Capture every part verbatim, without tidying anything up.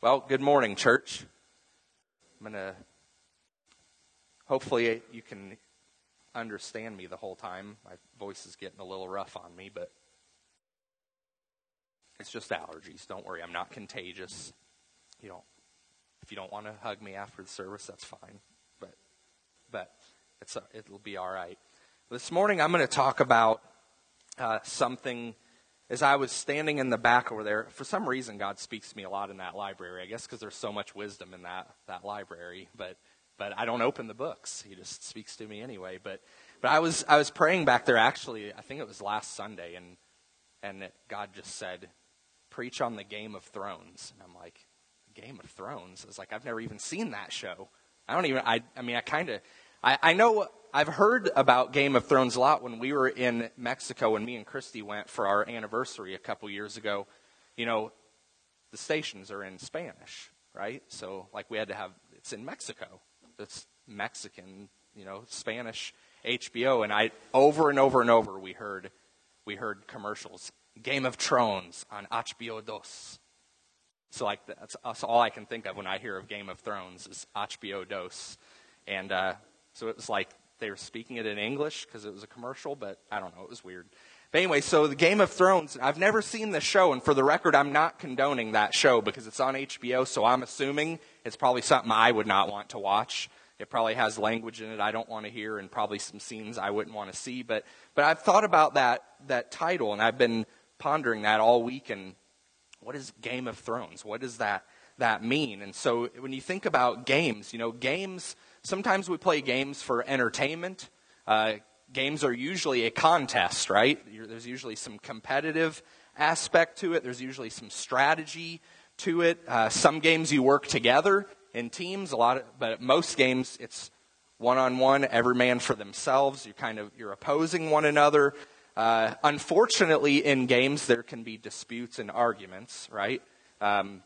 Well, good morning, church. I'm going to, hopefully you can understand me the whole time. My voice is getting a little rough on me, but it's just allergies. Don't worry, I'm not contagious. You don't, if you don't want to hug me after the service, that's fine. But, but it's a, it'll be all right. This morning I'm going to talk about uh, something. As I was standing in the back over there, for some reason God speaks to me a lot in that library. I guess because there's so much wisdom in that that library. But but I don't open the books. He just speaks to me anyway. But but I was I was praying back there. Actually, I think it was last Sunday, and and God just said, "Preach on the Game of Thrones." And I'm like, Game of Thrones? I was like, I've never even seen that show. I don't even. I I mean, I kind of. I, I know I've heard about Game of Thrones a lot. When we were in Mexico, when me and Christy went for our anniversary a couple years ago, you know, the stations are in Spanish, right? So, like, we had to have, it's in Mexico. It's Mexican, you know, Spanish H B O. And I, over and over and over, we heard, we heard commercials. Game of Thrones on H B O Dos. So, like, that's, that's all I can think of when I hear of Game of Thrones is H B O Dos. And, uh, So it was like they were speaking it in English because it was a commercial, but I don't know, it was weird. But anyway, so the Game of Thrones, I've never seen the show, and for the record, I'm not condoning that show because it's on H B O, so I'm assuming it's probably something I would not want to watch. It probably has language in it I don't want to hear and probably some scenes I wouldn't want to see. But but I've thought about that that title, and I've been pondering that all week, and what is Game of Thrones? What does that that mean? And so when you think about games, you know, games... Sometimes we play games for entertainment. Uh, games are usually a contest, right? There's usually some competitive aspect to it. There's usually some strategy to it. Uh, some games you work together in teams. A lot, of, but most games it's one-on-one, every man for themselves. You're kind of you're opposing one another. Uh, unfortunately, in games there can be disputes and arguments, right? Um,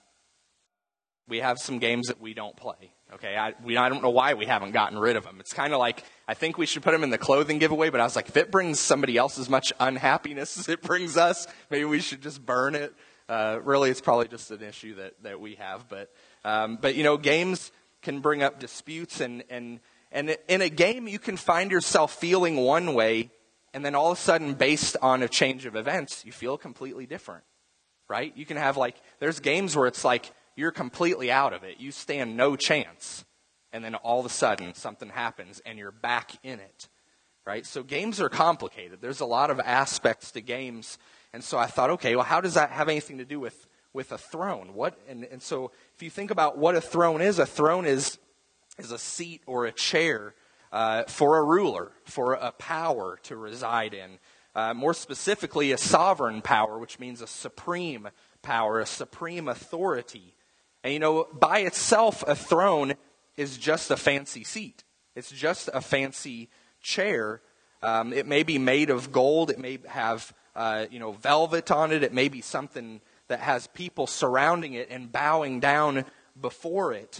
we have some games that we don't play. Okay, I, we, I don't know why we haven't gotten rid of them. It's kind of like, I think we should put them in the clothing giveaway, but I was like, if it brings somebody else as much unhappiness as it brings us, maybe we should just burn it. Uh, really, it's probably just an issue that, that we have. But, um, but you know, games can bring up disputes, and, and, and in a game, you can find yourself feeling one way, and then all of a sudden, based on a change of events, you feel completely different, right? You can have like, there's games where it's like, you're completely out of it. You stand no chance. And then all of a sudden, something happens, and you're back in it, right? So games are complicated. There's a lot of aspects to games. And so I thought, okay, well, how does that have anything to do with, with a throne? What? And, and so if you think about what a throne is, a throne is, is a seat or a chair uh, for a ruler, for a power to reside in. Uh, more specifically, a sovereign power, which means a supreme power, a supreme authority. And, you know, by itself, a throne is just a fancy seat. It's just a fancy chair. Um, it may be made of gold. It may have, uh, you know, velvet on it. It may be something that has people surrounding it and bowing down before it.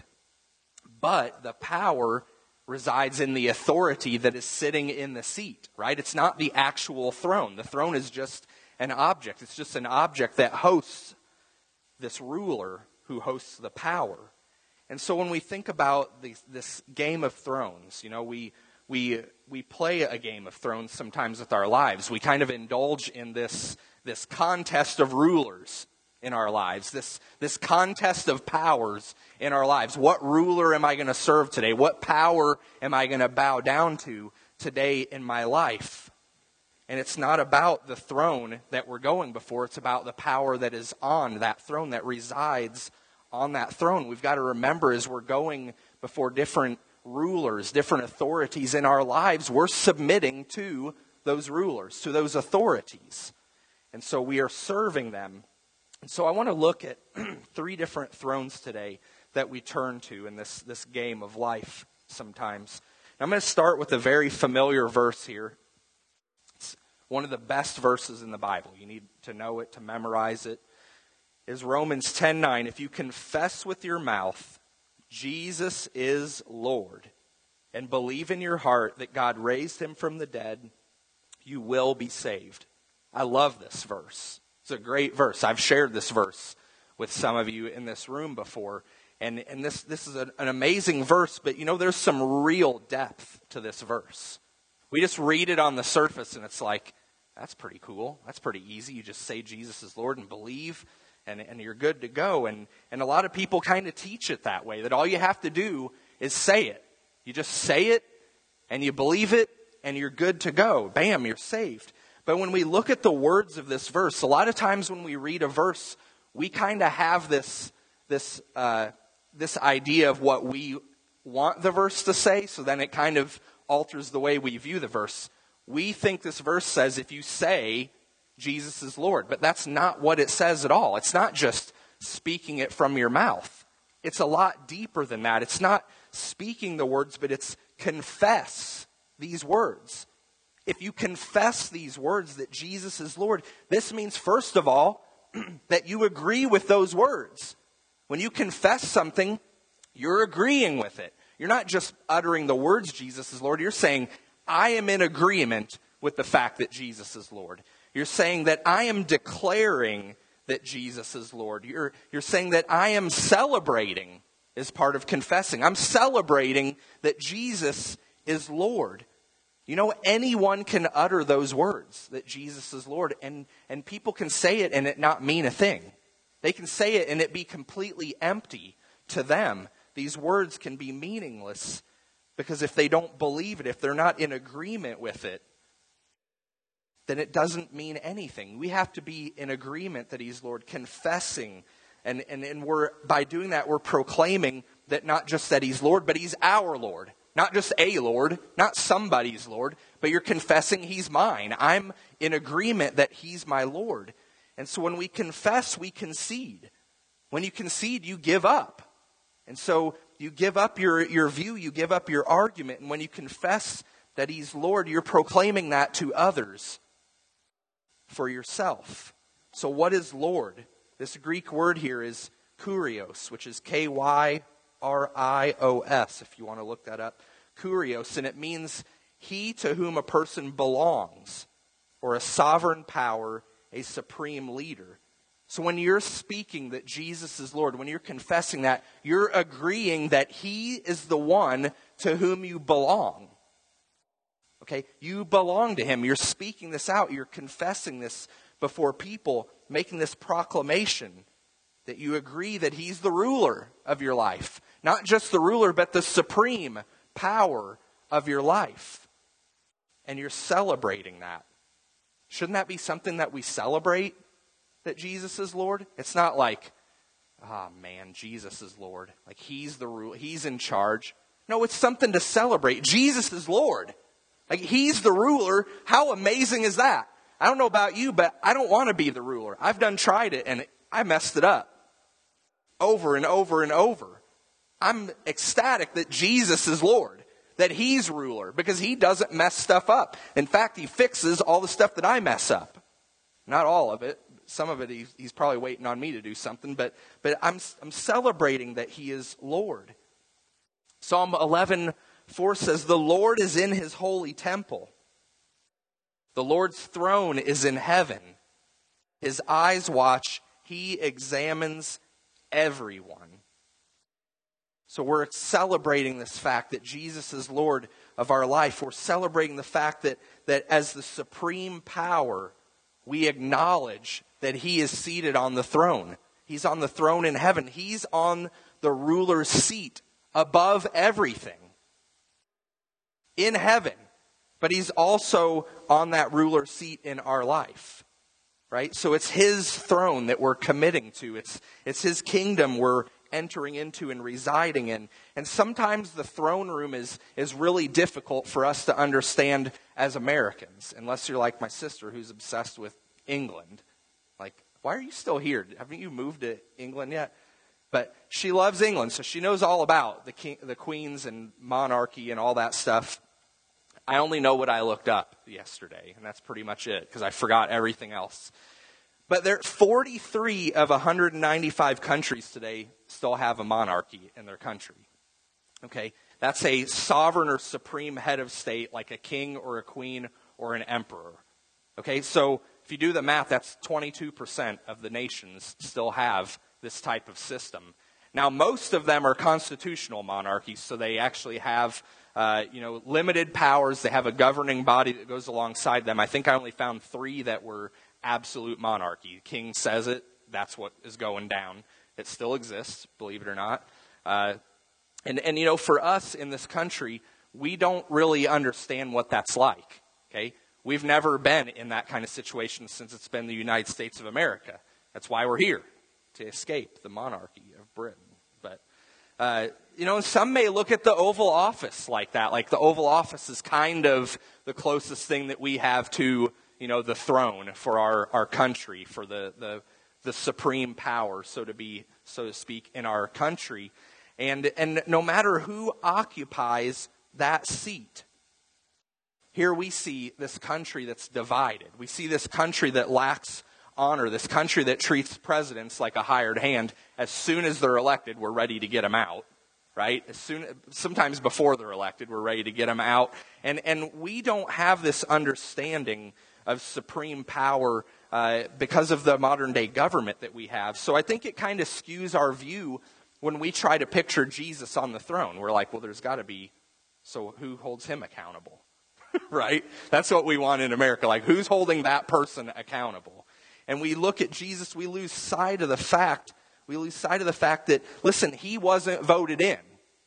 But the power resides in the authority that is sitting in the seat, right? It's not the actual throne. The throne is just an object. It's just an object that hosts this ruler who hosts the power. And so when we think about these, this Game of Thrones, you know, we we we play a Game of Thrones sometimes with our lives. We kind of indulge in this this contest of rulers in our lives, this this contest of powers in our lives. What ruler am I going to serve today? What power am I going to bow down to today in my life? And it's not about the throne that we're going before. It's about the power that is on that throne, that resides on that throne. We've got to remember as we're going before different rulers, different authorities in our lives, we're submitting to those rulers, to those authorities. And so we are serving them. And so I want to look at three different thrones today that we turn to in this, this game of life sometimes. Now I'm going to start with a very familiar verse here. One of the best verses in the Bible. You need to know it, to memorize it. Is Romans ten nine. If you confess with your mouth, Jesus is Lord, and believe in your heart that God raised him from the dead, you will be saved. I love this verse. It's a great verse. I've shared this verse with some of you in this room before. And and this, this is an, an amazing verse, but you know, there's some real depth to this verse. We just read it on the surface and it's like, that's pretty cool. That's pretty easy. You just say Jesus is Lord and believe, and, and you're good to go. And, and a lot of people kind of teach it that way, that all you have to do is say it. You just say it, and you believe it, and you're good to go. Bam, you're saved. But when we look at the words of this verse, a lot of times when we read a verse, we kind of have this, this, uh, this idea of what we want the verse to say, so then it kind of alters the way we view the verse. We think this verse says if you say Jesus is Lord, but that's not what it says at all. It's not just speaking it from your mouth. It's a lot deeper than that. It's not speaking the words, but it's confess these words. If you confess these words that Jesus is Lord, this means, first of all, that you agree with those words. When you confess something, you're agreeing with it. You're not just uttering the words Jesus is Lord. You're saying, I am in agreement with the fact that Jesus is Lord. You're saying that I am declaring that Jesus is Lord. You're, you're saying that I am celebrating as part of confessing. I'm celebrating that Jesus is Lord. You know, anyone can utter those words, that Jesus is Lord, and, and people can say it and it not mean a thing. They can say it and it be completely empty to them. These words can be meaningless because if they don't believe it, if they're not in agreement with it, then it doesn't mean anything. We have to be in agreement that he's Lord, confessing. And, and, and we're by doing that, we're proclaiming that not just that he's Lord, but he's our Lord. Not just a Lord, not somebody's Lord, but you're confessing he's mine. I'm in agreement that he's my Lord. And so when we confess, we concede. When you concede, you give up. And so you give up your, your view, you give up your argument. And when you confess that he's Lord, you're proclaiming that to others for yourself. So what is Lord? This Greek word here is kurios, which is K Y R I O S, if you want to look that up. Kurios, and it means he to whom a person belongs, or a sovereign power, a supreme leader. So when you're speaking that Jesus is Lord, when you're confessing that, you're agreeing that he is the one to whom you belong. Okay, you belong to him. You're speaking this out. You're confessing this before people, making this proclamation that you agree that he's the ruler of your life. Not just the ruler, but the supreme power of your life. And you're celebrating that. Shouldn't that be something that we celebrate, that Jesus is Lord? It's not like, ah, oh, man, Jesus is Lord. Like he's the ruler, he's in charge. No, it's something to celebrate. Jesus is Lord. Like he's the ruler. How amazing is that? I don't know about you, but I don't want to be the ruler. I've done tried it and I messed it up over and over and over. I'm ecstatic that Jesus is Lord, that he's ruler, because he doesn't mess stuff up. In fact, he fixes all the stuff that I mess up. Not all of it. Some of it he's, he's probably waiting on me to do something, but, but I'm, I'm celebrating that he is Lord. Psalm eleven four says, the Lord is in his holy temple. The Lord's throne is in heaven. His eyes watch. He examines everyone. So we're celebrating this fact that Jesus is Lord of our life. We're celebrating the fact that, that as the supreme power, we acknowledge that he is seated on the throne. He's on the throne in heaven. He's on the ruler's seat above everything in heaven. But he's also on that ruler's seat in our life. Right? So it's his throne that we're committing to. It's, it's his kingdom we're entering into and residing in. And sometimes the throne room is, is really difficult for us to understand as Americans, unless you're like my sister who's obsessed with England. Like, why are you still here? Haven't you moved to England yet? But she loves England, so she knows all about the king, the queens and monarchy and all that stuff. I only know what I looked up yesterday, and that's pretty much it, because I forgot everything else. But there, forty-three of one hundred ninety-five countries today still have a monarchy in their country. Okay, that's a sovereign or supreme head of state, like a king or a queen or an emperor. Okay, so if you do the math, that's twenty-two percent of the nations still have this type of system. Now, most of them are constitutional monarchies, so they actually have uh, you know, limited powers. They have a governing body that goes alongside them. I think I only found three that were absolute monarchy. The king says it, that's what is going down. It still exists, believe it or not. Uh, and, and, you know, for us in this country, we don't really understand what that's like, okay? We've never been in that kind of situation since it's been the United States of America. That's why we're here, to escape the monarchy of Britain. But, uh, you know, some may look at the Oval Office like that. Like the Oval Office is kind of the closest thing that we have to, you know, the throne for our, our country, for the, the, the supreme power, so to be, so to speak, in our country. And, and no matter who occupies that seat, here we see this country that's divided. We see this country that lacks honor, this country that treats presidents like a hired hand. As soon as they're elected, we're ready to get them out, right? As soon, sometimes before they're elected, we're ready to get them out. And, and we don't have this understanding of supreme power uh, because of the modern day government that we have. So I think it kind of skews our view when we try to picture Jesus on the throne. We're like, well, there's got to be, so who holds him accountable? Right? That's what we want in America. Like, who's holding that person accountable? And we look at Jesus, we lose sight of the fact, we lose sight of the fact that, listen, he wasn't voted in.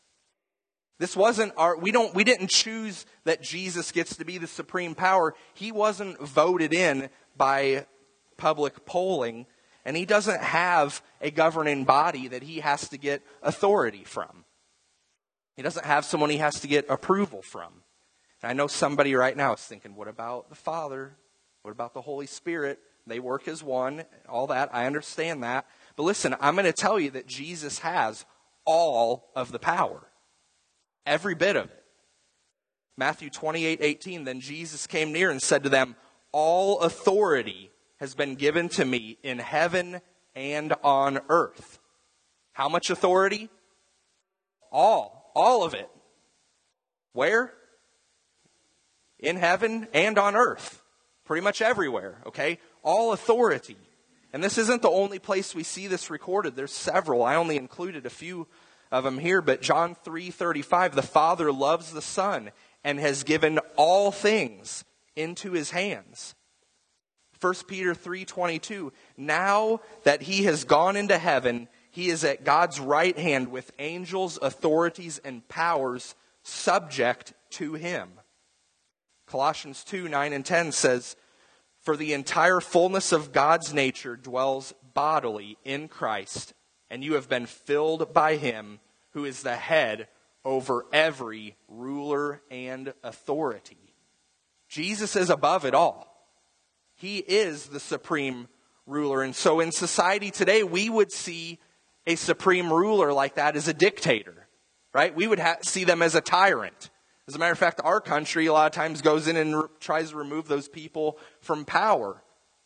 This wasn't our, we don't, we didn't choose that Jesus gets to be the supreme power. He wasn't voted in by public polling, and he doesn't have a governing body that he has to get authority from. He doesn't have someone he has to get approval from. And I know somebody right now is thinking, what about the Father? What about the Holy Spirit? They work as one, all that. I understand that. But listen, I'm going to tell you that Jesus has all of the power. Every bit of it. Matthew twenty-eight eighteen, then Jesus came near and said to them, all authority has been given to me in heaven and on earth. How much authority? All. All of it. Where? In heaven and on earth. Pretty much everywhere, okay? All authority. And this isn't the only place we see this recorded. There's several. I only included a few of them here. But John three thirty-five, the Father loves the Son and has given all things into his hands. First Peter three twenty-two, now that he has gone into heaven, he is at God's right hand with angels, authorities, and powers subject to him. Colossians two nine and ten says, for the entire fullness of God's nature dwells bodily in Christ, and you have been filled by him who is the head over every ruler and authority. Jesus is above it all. He is the supreme ruler. And so in society today, we would see a supreme ruler like that as a dictator, right? We would ha- see them as a tyrant. As a matter of fact, our country a lot of times goes in and re- tries to remove those people from power.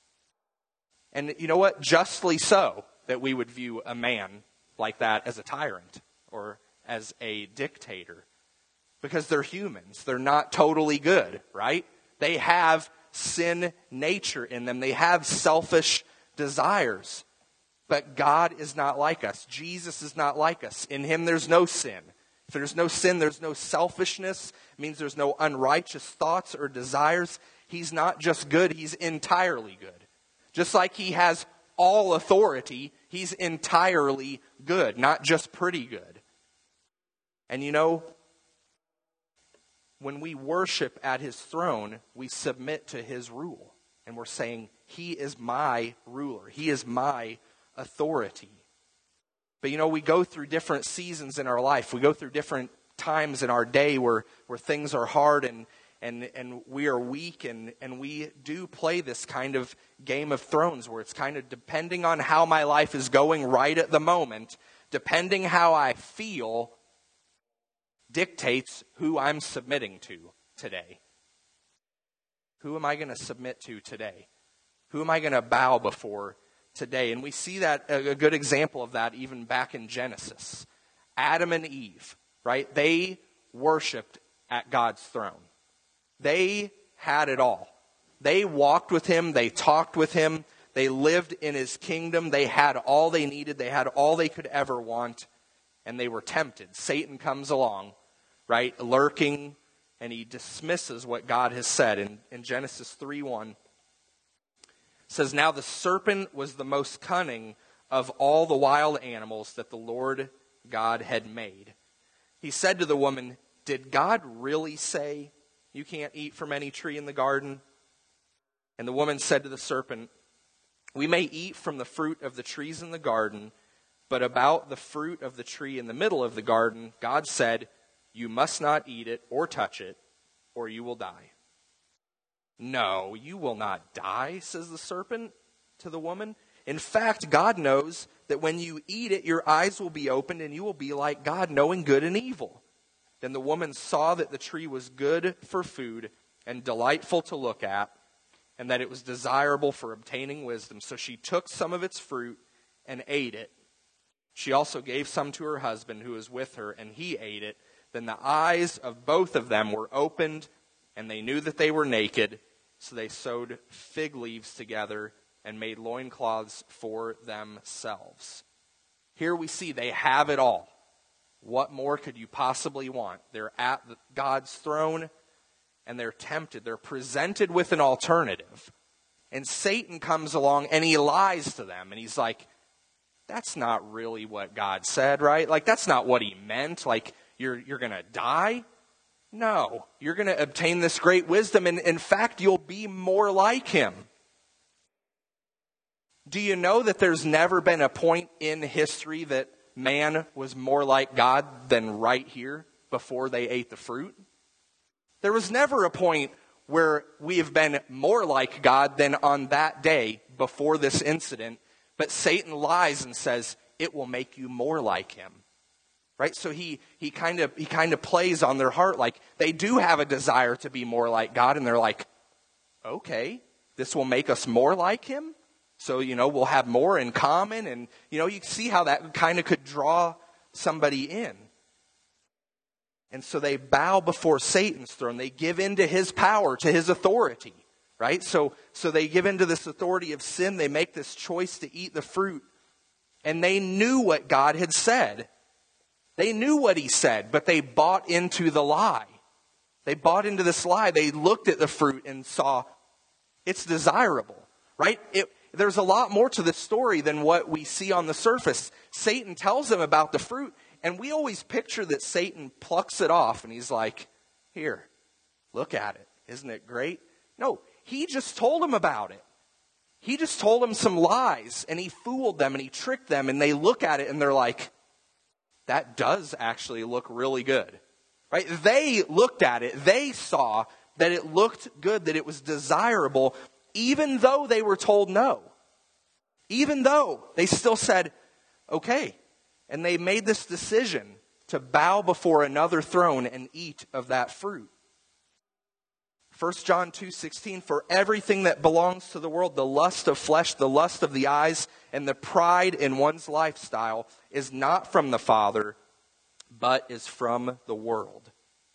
And you know what? Justly so, that we would view a man like that as a tyrant or as a dictator. Because they're humans. They're not totally good, right? They have sin nature in them. They have selfish desires. But God is not like us. Jesus is not like us. In him there's no sin. If there's no sin, there's no selfishness. It means there's no unrighteous thoughts or desires. He's not just good, he's entirely good. Just like he has all authority, he's entirely good, not just pretty good. And you know, when we worship at his throne, we submit to his rule. And we're saying, he is my ruler. He is my authority. But you know, we go through different seasons in our life. We go through different times in our day where, where things are hard and, and, and we are weak. And, and we do play this kind of Game of Thrones where it's kind of depending on how my life is going right at the moment, depending how I feel, dictates who I'm submitting to today. Who am I going to submit to today? Who am I going to bow before today? And we see that, a good example of that even back in Genesis. Adam and Eve, right? They worshiped at God's throne. They had it all. They walked with him. They talked with him. They lived in his kingdom. They had all they needed. They had all they could ever want. And they were tempted. Satan comes along, right, lurking, and he dismisses what God has said. In, in Genesis three one, it says, "Now the serpent was the most cunning of all the wild animals that the Lord God had made. He said to the woman, 'Did God really say you can't eat from any tree in the garden?' And the woman said to the serpent, 'We may eat from the fruit of the trees in the garden, but about the fruit of the tree in the middle of the garden, God said, you must not eat it or touch it, or you will die.' 'No, you will not die,' says the serpent to the woman. 'In fact, God knows that when you eat it, your eyes will be opened and you will be like God, knowing good and evil.' Then the woman saw that the tree was good for food and delightful to look at, and that it was desirable for obtaining wisdom. So she took some of its fruit and ate it. She also gave some to her husband who was with her, and he ate it. Then the eyes of both of them were opened, and they knew that they were naked. So they sewed fig leaves together and made loincloths for themselves." Here we see they have it all. What more could you possibly want? They're at God's throne, and they're tempted. They're presented with an alternative. And Satan comes along, and he lies to them. And he's like, that's not really what God said, right? Like, that's not what he meant. Like, you're you're going to die? No. You're going to obtain this great wisdom. And in fact, you'll be more like him. Do you know that there's never been a point in history that man was more like God than right here before they ate the fruit? There was never a point where we have been more like God than on that day before this incident. But Satan lies and says, it will make you more like him. Right? So he he kind of he kind of plays on their heart, like they do have a desire to be more like God, and they're like, okay, this will make us more like him. So, you know, we'll have more in common. And, you know, you see how that kind of could draw somebody in. And so they bow before Satan's throne. They give in to his power, to his authority. Right? So, so they give in to this authority of sin. They make this choice to eat the fruit. And they knew what God had said. They knew what he said, but they bought into the lie. They bought into this lie. They looked at the fruit and saw it's desirable. Right? It, there's a lot more to this story than what we see on the surface. Satan tells them about the fruit, and we always picture that Satan plucks it off, and he's like, here, look at it. Isn't it great? No, he just told them about it. He just told them some lies, and he fooled them, and he tricked them, and they look at it, and they're like, that does actually look really good. Right? They looked at it. They saw that it looked good, that it was desirable, even though they were told no. Even though they still said, okay. And they made this decision to bow before another throne and eat of that fruit. First John two sixteen, for everything that belongs to the world, the lust of flesh, the lust of the eyes, and the pride in one's lifestyle is not from the Father, but is from the world.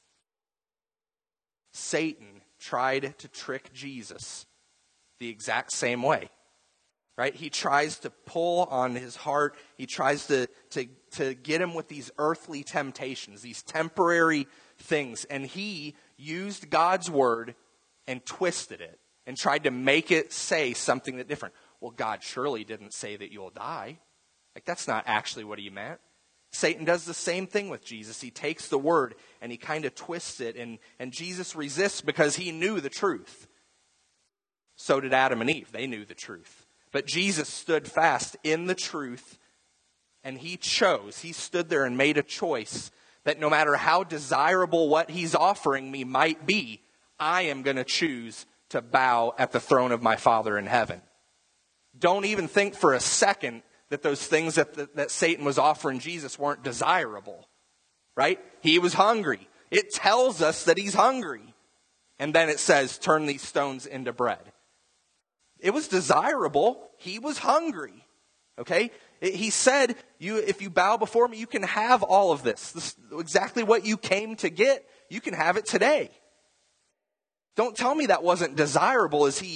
Satan tried to trick Jesus the exact same way, right? He tries to pull on his heart. He tries to, to, to get him with these earthly temptations, these temporary things. And he used God's word and twisted it and tried to make it say something that different. Well, God surely didn't say that you'll die. Like, that's not actually what he meant. Satan does the same thing with Jesus. He takes the word and he kind of twists it, and, and Jesus resists because he knew the truth. So did Adam and Eve. They knew the truth. But Jesus stood fast in the truth, and he chose. He stood there and made a choice that no matter how desirable what he's offering me might be, I am going to choose to bow at the throne of my Father in heaven. Don't even think for a second that those things that, that, that Satan was offering Jesus weren't desirable. Right? He was hungry. It tells us that he's hungry. And then it says, turn these stones into bread. It was desirable. He was hungry. Okay? He said, "You, if you bow before me, you can have all of this. This exactly what you came to get. You can have it today." Don't tell me that wasn't desirable as he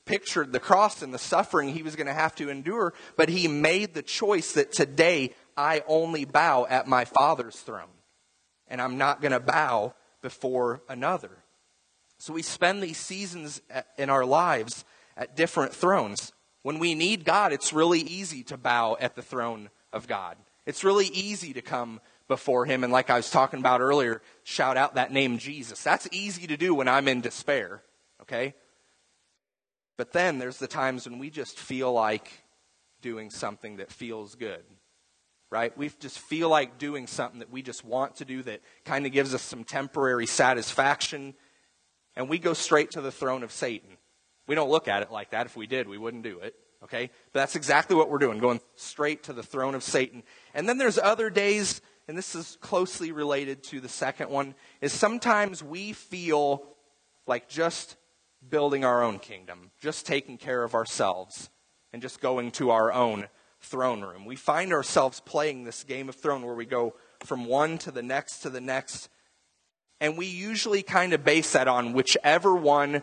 pictured the cross and the suffering he was going to have to endure, but he made the choice that today I only bow at my Father's throne, and I'm not going to bow before another. So we spend these seasons in our lives at different thrones. When we need God, it's really easy to bow at the throne of God. It's really easy to come before him, and like I was talking about earlier, shout out that name Jesus. That's easy to do when I'm in despair, okay? But then there's the times when we just feel like doing something that feels good, right? We just feel like doing something that we just want to do that kind of gives us some temporary satisfaction, and we go straight to the throne of Satan. We don't look at it like that. If we did, we wouldn't do it, okay? But that's exactly what we're doing, going straight to the throne of Satan. And then there's other days, and this is closely related to the second one, is sometimes we feel like just building our own kingdom, just taking care of ourselves, and just going to our own throne room. We find ourselves playing this game of throne where we go from one to the next to the next, and we usually kind of base that on whichever one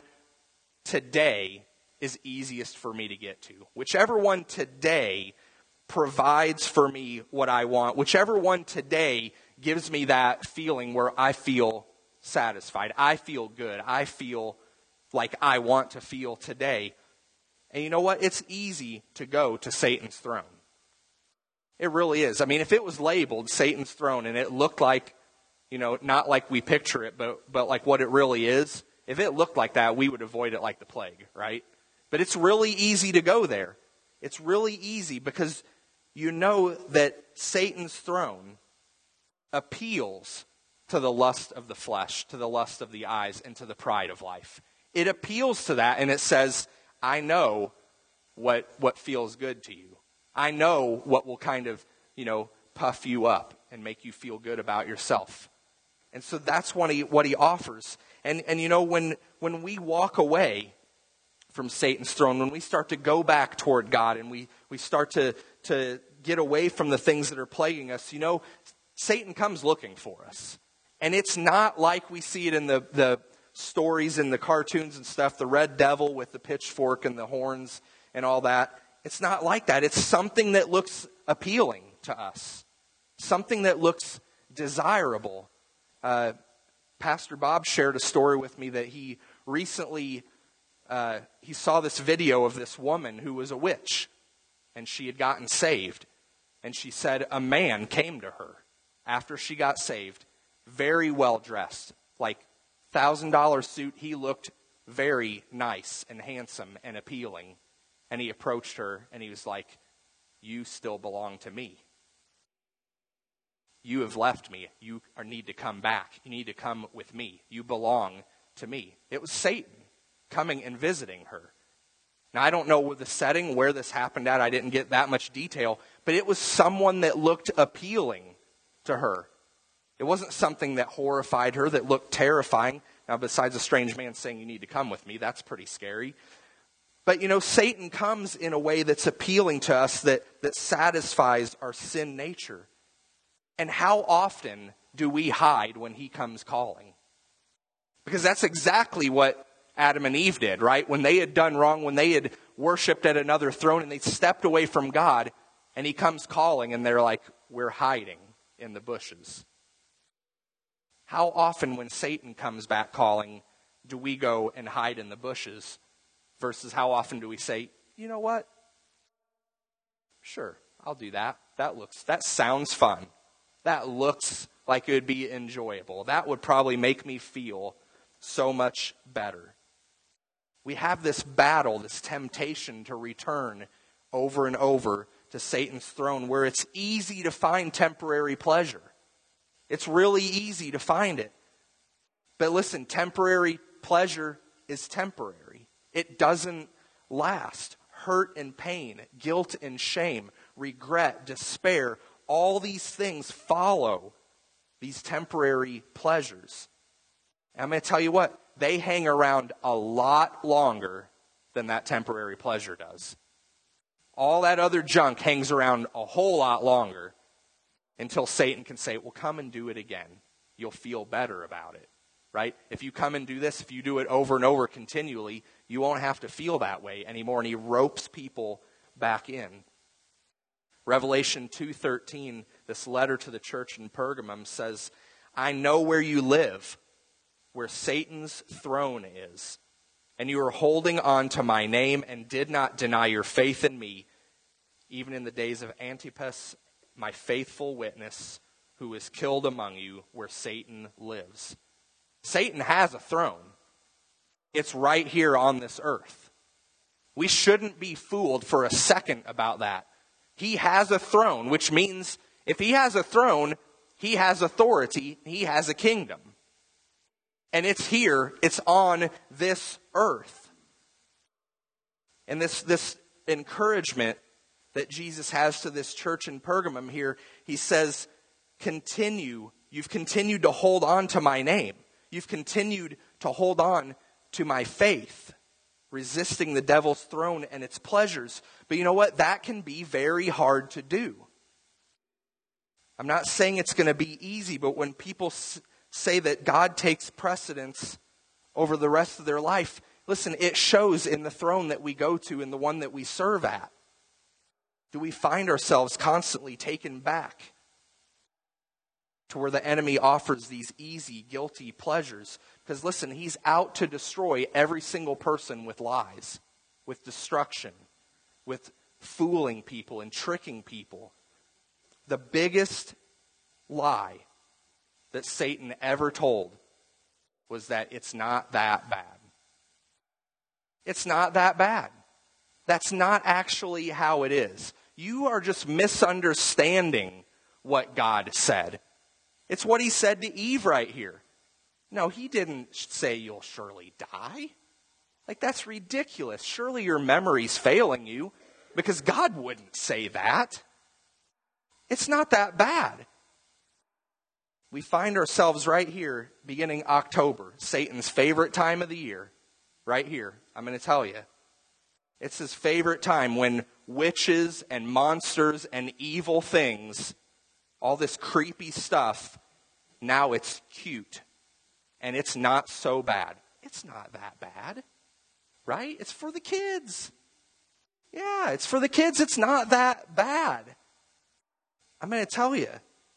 today is easiest for me to get to. Whichever one today provides for me what I want. Whichever one today gives me that feeling where I feel satisfied. I feel good. I feel like I want to feel today. And you know what? It's easy to go to Satan's throne. It really is. I mean, if it was labeled Satan's throne and it looked like, you know, not like we picture it, but but like what it really is, if it looked like that, we would avoid it like the plague, right? But it's really easy to go there. It's really easy because you know that Satan's throne appeals to the lust of the flesh, to the lust of the eyes, and to the pride of life. It appeals to that, and it says, I know what what feels good to you. I know what will kind of, you know, puff you up and make you feel good about yourself. And so that's what he, what he offers. And, and you know, when when we walk away from Satan's throne, when we start to go back toward God and we, we start to, to get away from the things that are plaguing us, you know, Satan comes looking for us. And it's not like we see it in the, the stories and the cartoons and stuff, the red devil with the pitchfork and the horns and all that. It's not like that. It's something that looks appealing to us, something that looks desirable. Uh, Pastor Bob shared a story with me that he recently, uh, he saw this video of this woman who was a witch, and she had gotten saved. And she said a man came to her after she got saved, very well dressed, like one thousand dollars suit. He looked very nice and handsome and appealing. And he approached her and he was like, you still belong to me. You have left me. You are, need to come back. You need to come with me. You belong to me. It was Satan coming and visiting her. Now, I don't know the setting, where this happened at. I didn't get that much detail. But it was someone that looked appealing to her. It wasn't something that horrified her, that looked terrifying. Now, besides a strange man saying, you need to come with me, that's pretty scary. But, you know, Satan comes in a way that's appealing to us, that, that satisfies our sin nature. And how often do we hide when he comes calling? Because that's exactly what Adam and Eve did, right? When they had done wrong, when they had worshipped at another throne and they stepped away from God, and he comes calling and they're like, we're hiding in the bushes. How often when Satan comes back calling, do we go and hide in the bushes? Versus how often do we say, you know what? Sure, I'll do that. That looks, that sounds fun. That looks like it would be enjoyable. That would probably make me feel so much better. We have this battle, this temptation to return over and over to Satan's throne, where it's easy to find temporary pleasure. It's really easy to find it. But listen, temporary pleasure is temporary. It doesn't last. Hurt and pain, guilt and shame, regret, despair, all these things follow these temporary pleasures. And I'm going to tell you what, they hang around a lot longer than that temporary pleasure does. All that other junk hangs around a whole lot longer until Satan can say, well, come and do it again. You'll feel better about it. right? If you come and do this, if you do it over and over continually, you won't have to feel that way anymore. And he ropes people back in. Revelation two thirteen, this letter to the church in Pergamum says, I know where you live, where Satan's throne is, and you are holding on to my name and did not deny your faith in me, even in the days of Antipas, my faithful witness, who was killed among you, where Satan lives. Satan has a throne. It's right here on this earth. We shouldn't be fooled for a second about that. He has a throne, which means if he has a throne, he has authority, he has a kingdom. And it's here, it's on this earth. And this, this encouragement that Jesus has to this church in Pergamum here, he says, continue, you've continued to hold on to my name. You've continued to hold on to my faith, resisting the devil's throne and its pleasures. But you know what? That can be very hard to do. I'm not saying it's going to be easy, but when people s- say that God takes precedence over the rest of their life, listen, it shows in the throne that we go to and the one that we serve at. Do we find ourselves constantly taken back to where the enemy offers these easy, guilty pleasures? Because listen, he's out to destroy every single person with lies, with destruction, with fooling people and tricking people. The biggest lie that Satan ever told was that it's not that bad. It's not that bad. That's not actually how it is. You are just misunderstanding what God said. It's what he said to Eve right here. No, he didn't say you'll surely die. Like, that's ridiculous. Surely your memory's failing you, because God wouldn't say that. It's not that bad. We find ourselves right here, beginning October, Satan's favorite time of the year. Right here, I'm going to tell you. It's his favorite time when witches and monsters and evil things, all this creepy stuff, now it's cute. And it's not so bad. It's not that bad. Right? It's for the kids. Yeah, it's for the kids. It's not that bad. I'm going to tell you.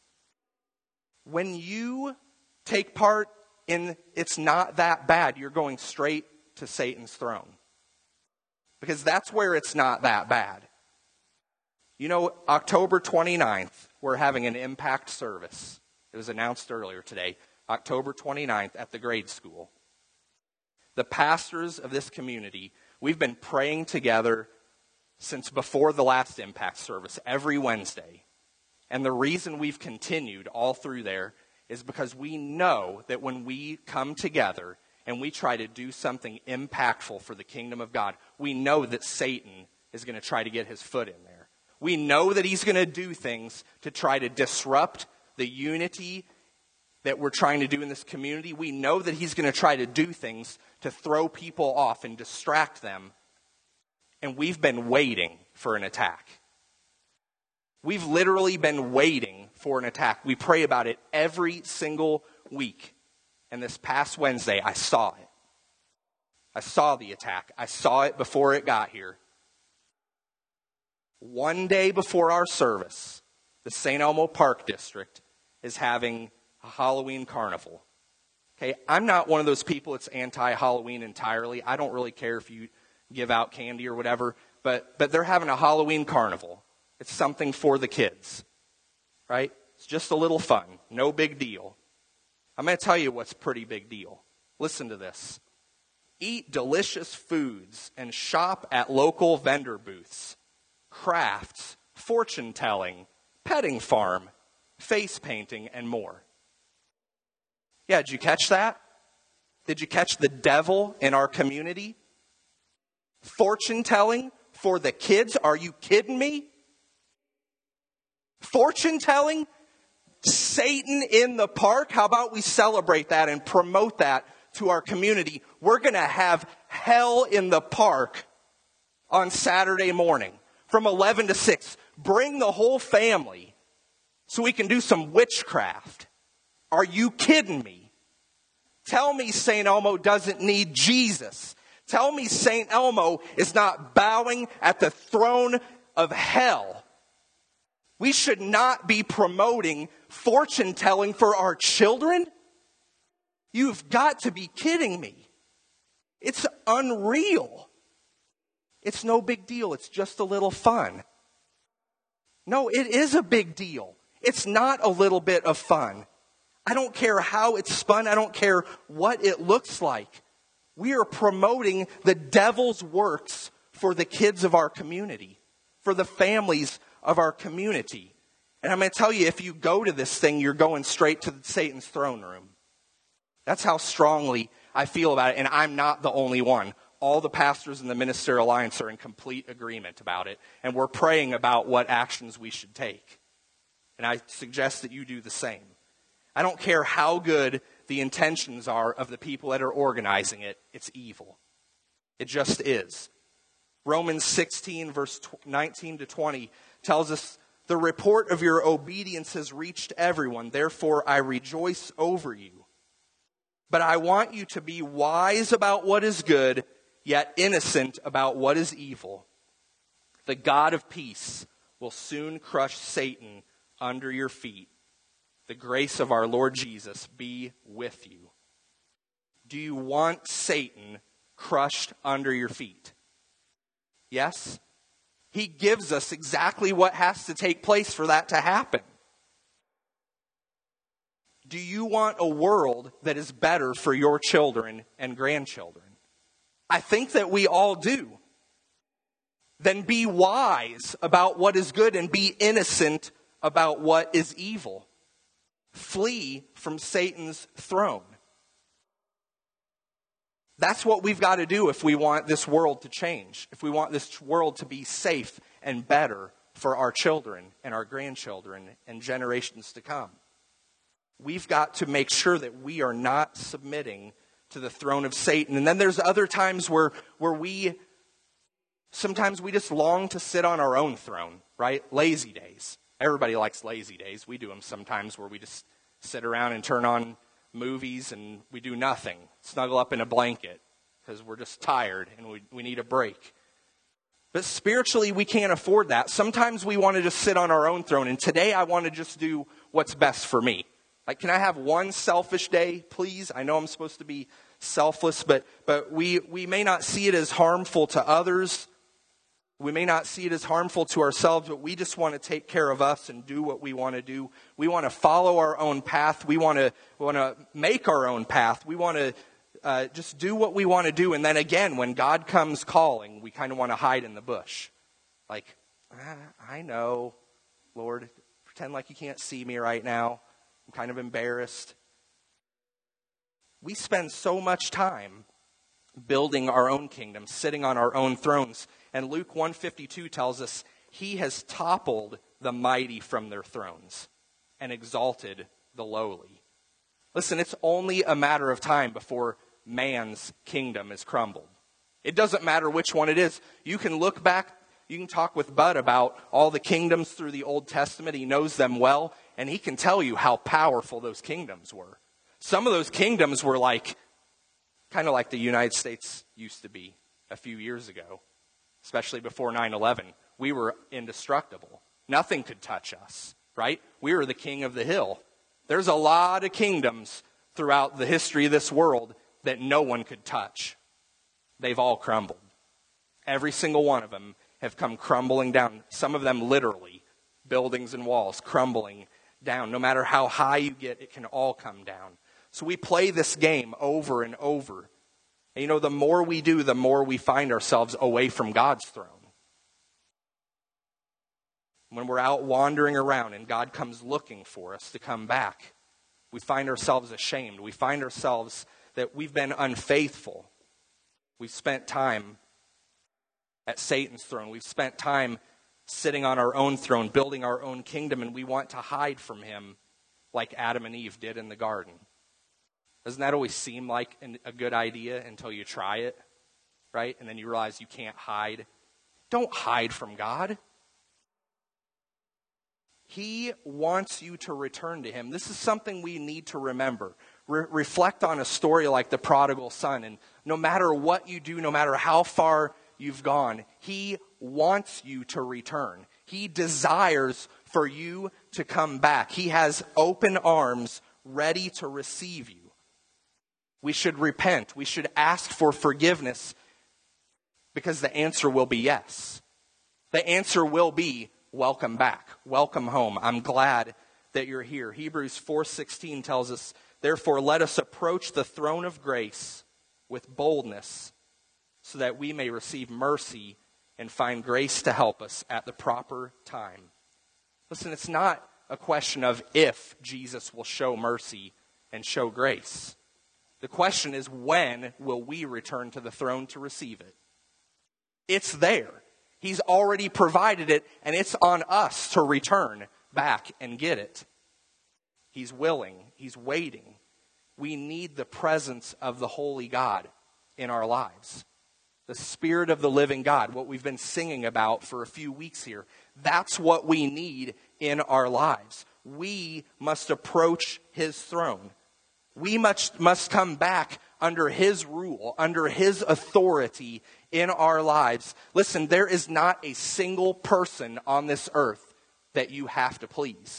When you take part in it's not that bad, you're going straight to Satan's throne. Because that's where it's not that bad. You know, October twenty-ninth, we're having an impact service. It was announced earlier today. October twenty-ninth at the grade school. The pastors of this community, we've been praying together since before the last impact service, every Wednesday. And the reason we've continued all through there is because we know that when we come together and we try to do something impactful for the kingdom of God, we know that Satan is going to try to get his foot in there. We know that he's going to do things to try to disrupt the unity that we're trying to do in this community. We know that he's going to try to do things to throw people off and distract them. And we've been waiting for an attack. We've literally been waiting for an attack. We pray about it every single week. And this past Wednesday, I saw it. I saw the attack. I saw it before it got here. One day before our service, the Saint Elmo Park District is having a Halloween carnival. Okay, I'm not one of those people that's anti-Halloween entirely. I don't really care if you give out candy or whatever, but but they're having a Halloween carnival. It's something for the kids, right? It's just a little fun. No big deal. I'm going to tell you what's a pretty big deal. Listen to this. Eat delicious foods and shop at local vendor booths, crafts, fortune telling, petting farm, face painting, and more. Yeah, did you catch that? Did you catch the devil in our community? Fortune telling for the kids? Are you kidding me? Fortune telling? Satan in the park? How about we celebrate that and promote that to our community? We're going to have hell in the park on Saturday morning from eleven to six. Bring the whole family so we can do some witchcraft. Are you kidding me? Tell me Saint Elmo doesn't need Jesus. Tell me Saint Elmo is not bowing at the throne of hell. We should not be promoting fortune telling for our children. You've got to be kidding me. It's unreal. It's no big deal. It's just a little fun. No, it is a big deal. It's not a little bit of fun. I don't care how it's spun. I don't care what it looks like. We are promoting the devil's works for the kids of our community, for the families of our community. And I'm going to tell you, if you go to this thing, you're going straight to Satan's throne room. That's how strongly I feel about it, and I'm not the only one. All the pastors in the Ministerial Alliance are in complete agreement about it, and we're praying about what actions we should take. And I suggest that you do the same. I don't care how good the intentions are of the people that are organizing it. It's evil. It just is. Romans sixteen, verse nineteen to twenty tells us, the report of your obedience has reached everyone. Therefore, I rejoice over you. But I want you to be wise about what is good, yet innocent about what is evil. The God of peace will soon crush Satan under your feet. The grace of our Lord Jesus be with you. Do you want Satan crushed under your feet? Yes? He gives us exactly what has to take place for that to happen. Do you want a world that is better for your children and grandchildren? I think that we all do. Then be wise about what is good and be innocent about what is evil. Flee from Satan's throne. That's what we've got to do if we want this world to change. If we want this world to be safe and better for our children and our grandchildren and generations to come. We've got to make sure that we are not submitting to the throne of Satan. And then there's other times where, where we, sometimes we just long to sit on our own throne, right? Lazy days. Everybody likes lazy days. We do them sometimes where we just sit around and turn on movies and we do nothing. Snuggle up in a blanket because we're just tired and we, we need a break. But spiritually, we can't afford that. Sometimes we want to just sit on our own throne. And today I want to just do what's best for me. Like, can I have one selfish day, please? I know I'm supposed to be selfless, but but we, we may not see it as harmful to others. We may not see it as harmful to ourselves, but we just want to take care of us and do what we want to do. We want to follow our own path. We want to we want to make our own path. We want to uh, just do what we want to do. And then again, when God comes calling, we kind of want to hide in the bush. Like, ah, I know, Lord, pretend like you can't see me right now. I'm kind of embarrassed. We spend so much time building our own kingdom, sitting on our own thrones. And Luke one fifty-two tells us, he has toppled the mighty from their thrones and exalted the lowly. Listen, it's only a matter of time before man's kingdom is crumbled. It doesn't matter which one it is. You can look back, you can talk with Bud about all the kingdoms through the Old Testament. He knows them well, and he can tell you how powerful those kingdoms were. Some of those kingdoms were like, kind of like the United States used to be a few years ago, especially before nine eleven. We were indestructible. Nothing could touch us, right? We were the king of the hill. There's a lot of kingdoms throughout the history of this world that no one could touch. They've all crumbled. Every single one of them have come crumbling down. Some of them literally, buildings and walls crumbling down. No matter how high you get, it can all come down. So we play this game over and over. And you know, the more we do, the more we find ourselves away from God's throne. When we're out wandering around and God comes looking for us to come back, we find ourselves ashamed. We find ourselves that we've been unfaithful. We've spent time at Satan's throne. We've spent time sitting on our own throne, building our own kingdom, and we want to hide from him like Adam and Eve did in the garden. Doesn't that always seem like an, a good idea until you try it, right? And then you realize you can't hide. Don't hide from God. He wants you to return to him. This is something we need to remember. Re- reflect on a story like the prodigal son, and no matter what you do, no matter how far you've gone, he wants you to return. He desires for you to come back. He has open arms ready to receive you. We should repent. We should ask for forgiveness because the answer will be yes. The answer will be welcome back. Welcome home. I'm glad that you're here. Hebrews four sixteen tells us, therefore let us approach the throne of grace with boldness so that we may receive mercy and find grace to help us at the proper time. Listen, it's not a question of if Jesus will show mercy and show grace. The question is, when will we return to the throne to receive it? It's there. He's already provided it, and it's on us to return back and get it. He's willing. He's waiting. We need the presence of the Holy God in our lives. The Spirit of the living God, what we've been singing about for a few weeks here. That's what we need in our lives. We must approach his throne. We must, must come back under his rule, under his authority in our lives. Listen, there is not a single person on this earth that you have to please.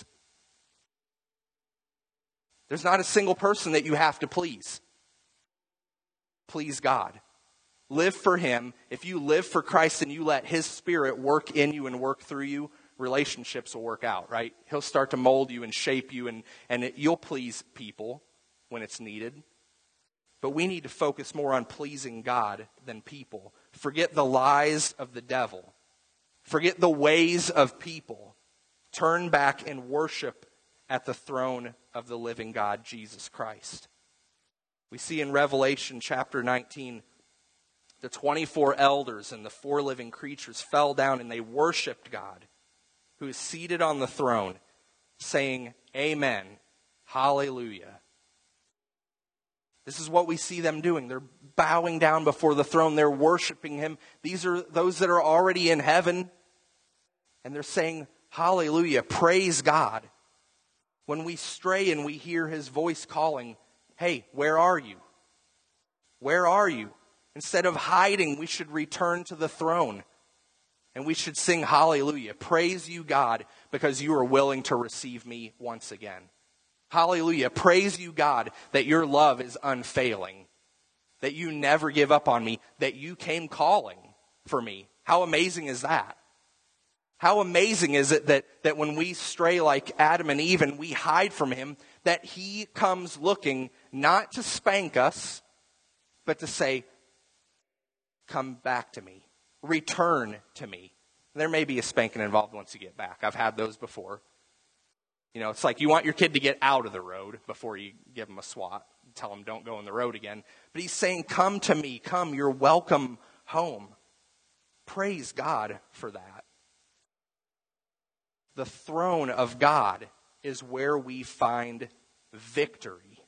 There's not a single person that you have to please. Please God. Live for him. If you live for Christ and you let his Spirit work in you and work through you, relationships will work out, right? He'll start to mold you and shape you, and, and it, you'll please people when it's needed. But we need to focus more on pleasing God than people. Forget the lies of the devil. Forget the ways of people. Turn back and worship at the throne of the living God, Jesus Christ. We see in Revelation chapter nineteen, the twenty-four elders and the four living creatures fell down and they worshiped God, who is seated on the throne, saying, Amen, hallelujah. This is what we see them doing. They're bowing down before the throne. They're worshiping him. These are those that are already in heaven. And they're saying, hallelujah, praise God. When we stray and we hear his voice calling, hey, where are you? Where are you? Instead of hiding, we should return to the throne. And we should sing hallelujah. Praise you, God, because you are willing to receive me once again. Hallelujah. Praise you, God, that your love is unfailing. That you never give up on me. That you came calling for me. How amazing is that? How amazing is it that, that when we stray like Adam and Eve and we hide from him, that he comes looking not to spank us, but to say, come back to me. Return to me. There may be a spanking involved once you get back. I've had those before. You know, it's like you want your kid to get out of the road before you give them a swat. Tell them don't go on the road again. But he's saying, come to me. Come, you're welcome home. Praise God for that. The throne of God is where we find victory.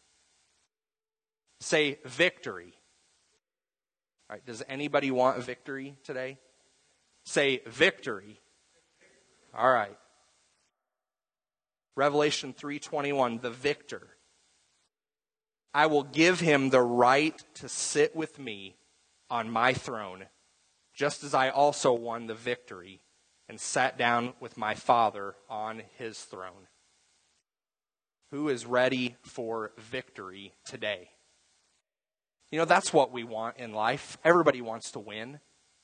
Say victory. All right, does anybody want victory today? Say victory. All right. Revelation three twenty-one, the victor. I will give him the right to sit with me on my throne, just as I also won the victory and sat down with my Father on his throne. Who is ready for victory today? You know, that's what we want in life. Everybody wants to win.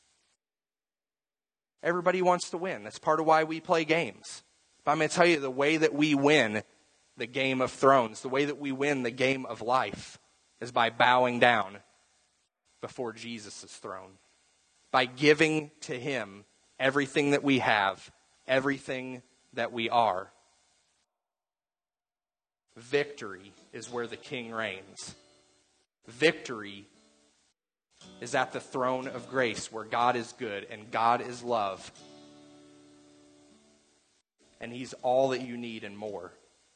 Everybody wants to win. That's part of why we play games. But I'm going to tell you, the way that we win the game of thrones, the way that we win the game of life, is by bowing down before Jesus' throne. By giving to him everything that we have, everything that we are. Victory is where the King reigns. Victory is at the throne of grace, where God is good and God is love. And he's all that you need and more.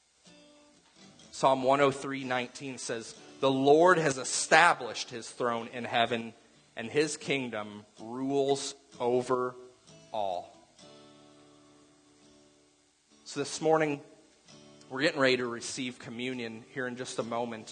Psalm one oh three nineteen says, the Lord has established his throne in heaven, and his kingdom rules over all. So this morning, we're getting ready to receive communion here in just a moment.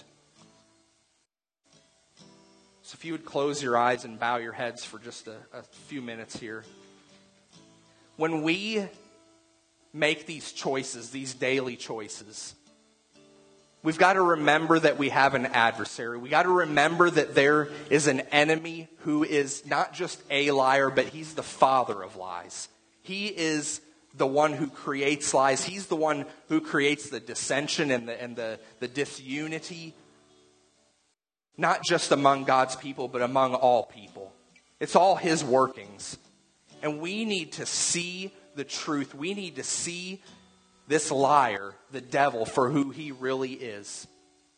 So if you would close your eyes and bow your heads for just a, a few minutes here. When we make these choices, these daily choices, we've got to remember that we have an adversary. We got to remember that there is an enemy who is not just a liar, but he's the father of lies. He is the one who creates lies. He's the one who creates the dissension and the, and the, the disunity, not just among God's people, but among all people. It's all his workings. And we need to see the truth. We need to see this liar, the devil, for who he really is.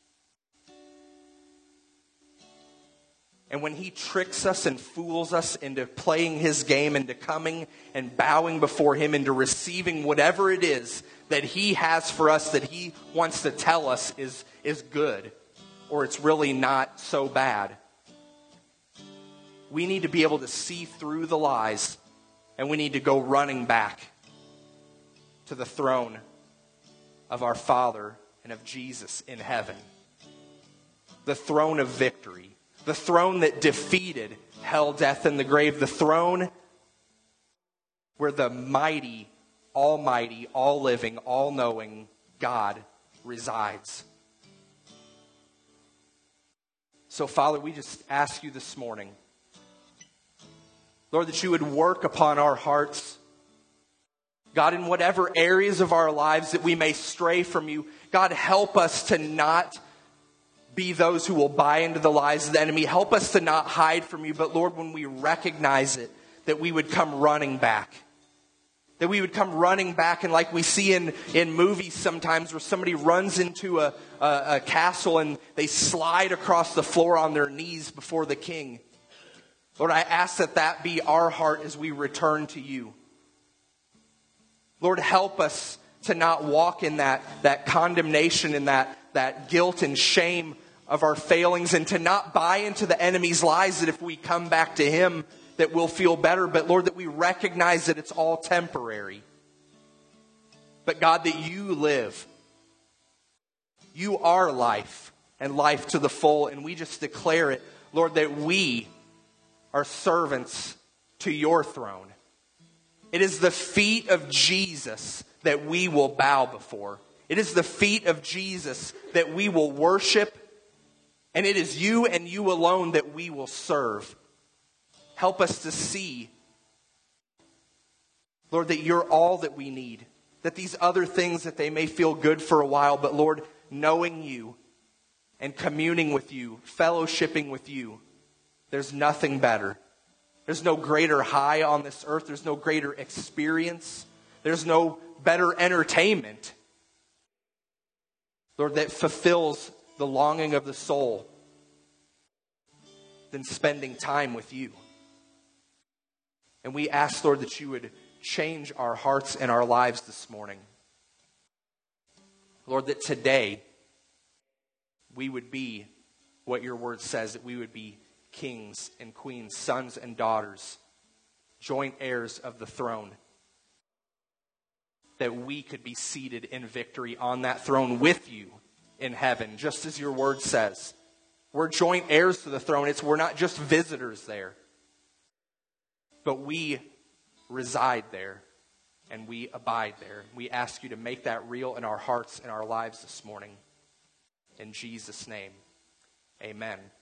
And when he tricks us and fools us into playing his game, into coming and bowing before him, into receiving whatever it is that he has for us, that he wants to tell us is, is good, or it's really not so bad, we need to be able to see through the lies, and we need to go running back to the throne of our Father and of Jesus in heaven. The throne of victory. The throne that defeated hell, death, and the grave. The throne where the mighty, almighty, all-living, all-knowing God resides. So, Father, we just ask you this morning, Lord, that you would work upon our hearts. God, in whatever areas of our lives that we may stray from you, God, help us to not be those who will buy into the lies of the enemy. Help us to not hide from you. But Lord, when we recognize it, that we would come running back. That we would come running back, and like we see in, in movies sometimes where somebody runs into a, a, a castle and they slide across the floor on their knees before the king. Lord, I ask that that be our heart as we return to you. Lord, help us to not walk in that, that condemnation and that, that guilt and shame of our failings, and to not buy into the enemy's lies that if we come back to him that we'll feel better. But Lord, that we recognize that it's all temporary. But God, that you live. You are life, and life to the full. And we just declare it, Lord, that we are servants to your throne. It is the feet of Jesus that we will bow before. It is the feet of Jesus that we will worship. And it is you and you alone that we will serve. Help us to see, Lord, that you're all that we need. That these other things, that they may feel good for a while, but Lord, knowing you and communing with you, fellowshipping with you, there's nothing better. There's no greater high on this earth. There's no greater experience. There's no better entertainment, Lord, that fulfills the longing of the soul than spending time with you. And we ask, Lord, that you would change our hearts and our lives this morning. Lord, that today we would be what your word says, that we would be kings and queens, sons and daughters, joint heirs of the throne. That we could be seated in victory on that throne with you in heaven, just as your word says. We're joint heirs to the throne. It's we're not just visitors there, but we reside there and we abide there. We ask you to make that real in our hearts and our lives this morning. In Jesus' name, amen.